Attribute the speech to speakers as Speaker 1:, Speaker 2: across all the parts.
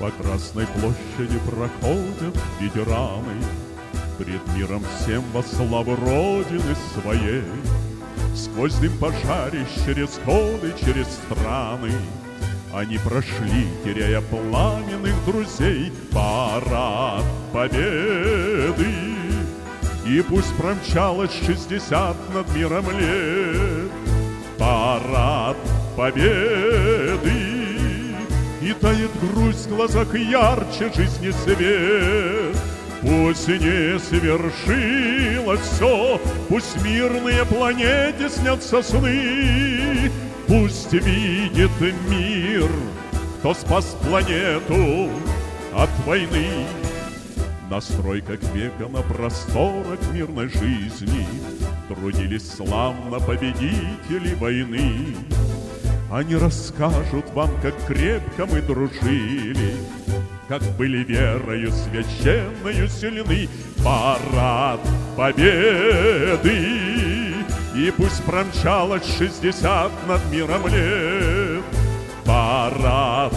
Speaker 1: По Красной площади проходят ветераны, пред миром всем во славу Родины своей. Сквозь дым пожарищ, через годы, через страны они прошли, теряя пламенных друзей. Парад Победы, и пусть промчалось 60 над миром лет. Парад Победы, и тает грусть в глазах ярче жизни свет. Пусть не свершилось все, пусть мирные планете снятся сны. Пусть видит мир, кто спас планету от войны. На стройках века, на просторах мирной жизни трудились славно победители войны. Они расскажут вам, как крепко мы дружили, как были верою священною сильны. Парад Победы, и пусть промчалось 60 над миром лет. Парад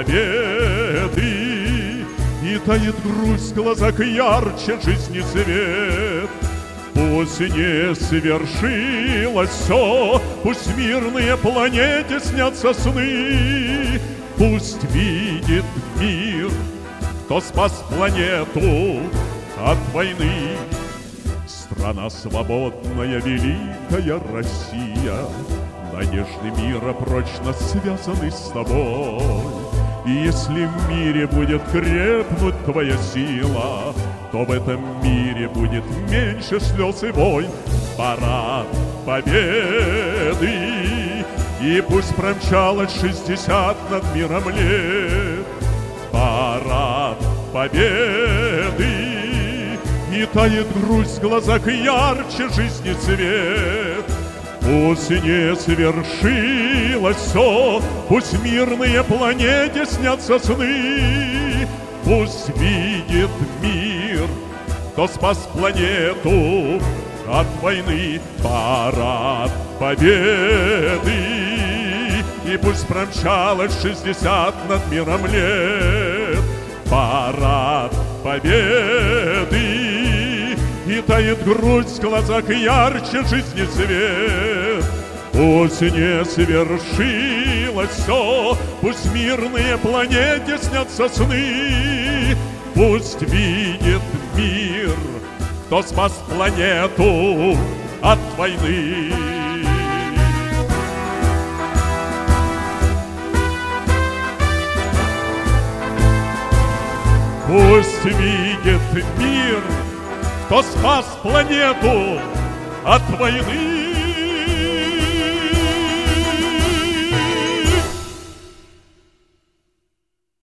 Speaker 1: Победы, и тает грусть в глазах ярче жизни свет. Пусть не свершилось все, пусть мирные планете снятся сны. Пусть видит мир, кто спас планету от войны. Страна свободная, великая Россия, надежды мира прочно связаны с тобой. И если в мире будет крепнуть твоя сила, то в этом мире будет меньше слез и войн. Парад Победы, и пусть промчалось 60 над миром лет. Парад Победы, и тает грусть в глазах ярче жизни цвет. Пусть не свершилось все, пусть мирные планете снятся сны. Пусть видит мир, кто спас планету от войны. Парад Победы, и пусть промчалось 60 над миром лет. Парад Победы, и тает грусть в глазах ярче жизни свет. Пусть не свершилось все, пусть мирные планете снятся сны. Пусть видит мир, кто спас планету от войны. Пусть видит мир, кто спас планету от войны.